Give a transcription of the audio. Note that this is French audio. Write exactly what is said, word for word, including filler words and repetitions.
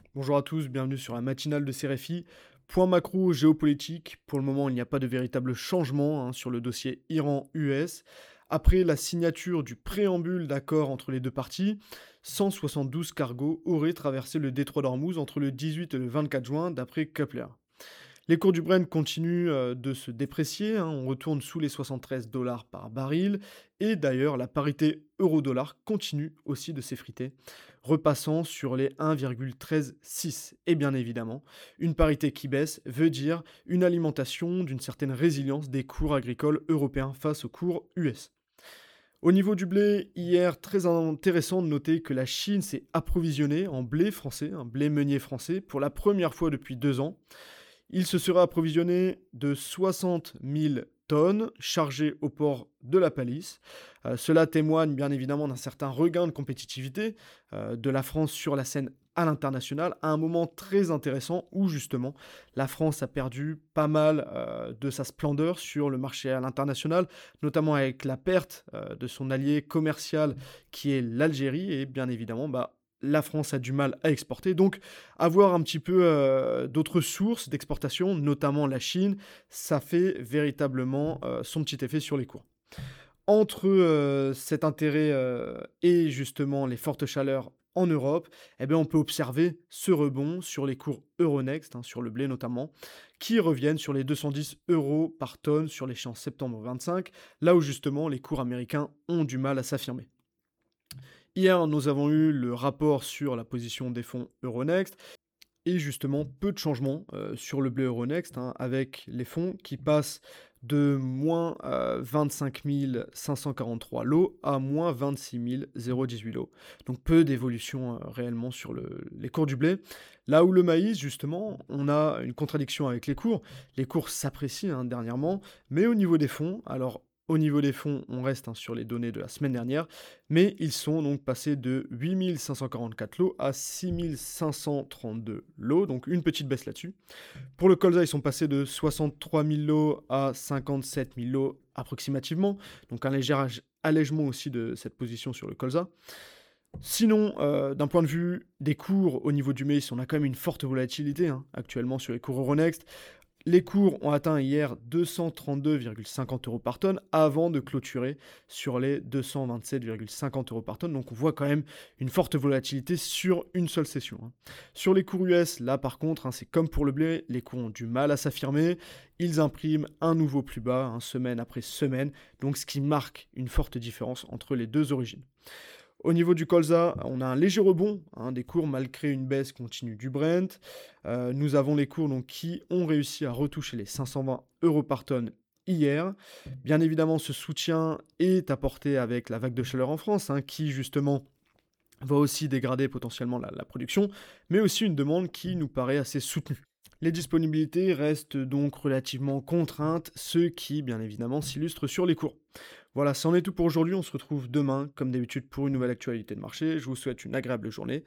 Bonjour à tous, bienvenue sur la matinale de C R F I. Point macro géopolitique, pour le moment il n'y a pas de véritable changement hein, sur le dossier Iran-U S. Après la signature du préambule d'accord entre les deux parties, cent soixante-douze cargos auraient traversé le détroit d'Ormuz entre le dix-huit et le vingt-quatre juin d'après Kepler. Les cours du Brent continuent euh, de se déprécier, hein, on retourne sous les soixante-treize dollars par baril, et d'ailleurs la parité euro-dollar continue aussi de s'effriter, repassant sur les un virgule treize six. Et bien évidemment, une parité qui baisse veut dire une alimentation d'une certaine résilience des cours agricoles européens face aux cours U S. Au niveau du blé, hier, très intéressant de noter que la Chine s'est approvisionnée en blé français, un blé meunier français, pour la première fois depuis deux ans. Il se sera approvisionné de soixante mille tonnes chargées au port de la Palisse. Euh, cela témoigne bien évidemment d'un certain regain de compétitivité euh, de la France sur la scène à l'international, à un moment très intéressant où justement la France a perdu pas mal euh, de sa splendeur sur le marché à l'international, notamment avec la perte euh, de son allié commercial qui est l'Algérie, et bien évidemment bah, la France a du mal à exporter. Donc avoir un petit peu euh, d'autres sources d'exportation, notamment la Chine, ça fait véritablement euh, son petit effet sur les cours. Entre euh, cet intérêt euh, et justement les fortes chaleurs en Europe, eh bien, on peut observer ce rebond sur les cours Euronext, hein, sur le blé notamment, qui reviennent sur les deux cent dix euros par tonne sur l'échéance septembre vingt-cinq, là où justement les cours américains ont du mal à s'affirmer. Hier, nous avons eu le rapport sur la position des fonds Euronext. Et justement, peu de changements euh, sur le blé Euronext, hein, avec les fonds qui passent de moins euh, vingt-cinq mille cinq cent quarante-trois lots à moins vingt-six mille dix-huit lots. Donc peu d'évolution euh, réellement sur le- les cours du blé. Là où le maïs, justement, on a une contradiction avec les cours. Les cours s'apprécient hein, dernièrement, mais au niveau des fonds, alors au niveau des fonds, on reste hein, sur les données de la semaine dernière, mais ils sont donc passés de huit mille cinq cent quarante-quatre lots à six mille cinq cent trente-deux lots, donc une petite baisse là-dessus. Pour le colza, ils sont passés de soixante-trois mille lots à cinquante-sept mille lots approximativement, donc un léger ag- allègement aussi de cette position sur le colza. Sinon, euh, d'un point de vue des cours au niveau du maïs, on a quand même une forte volatilité hein, actuellement sur les cours Euronext. Les cours ont atteint hier deux cent trente-deux virgule cinquante euros par tonne avant de clôturer sur les deux cent vingt-sept virgule cinquante euros par tonne. Donc on voit quand même une forte volatilité sur une seule session, hein. Sur les cours U S, là par contre, hein, c'est comme pour le blé, les cours ont du mal à s'affirmer. Ils impriment un nouveau plus bas, hein, semaine après semaine, donc ce qui marque une forte différence entre les deux origines. Au niveau du colza, on a un léger rebond hein, des cours malgré une baisse continue du Brent. Euh, nous avons les cours donc, qui ont réussi à retoucher les cinq cent vingt euros par tonne hier. Bien évidemment, ce soutien est apporté avec la vague de chaleur en France, hein, qui justement va aussi dégrader potentiellement la, la production, mais aussi une demande qui nous paraît assez soutenue. Les disponibilités restent donc relativement contraintes, ce qui, bien évidemment, s'illustre sur les cours. Voilà, c'en est tout pour aujourd'hui. On se retrouve demain, comme d'habitude, pour une nouvelle actualité de marché. Je vous souhaite une agréable journée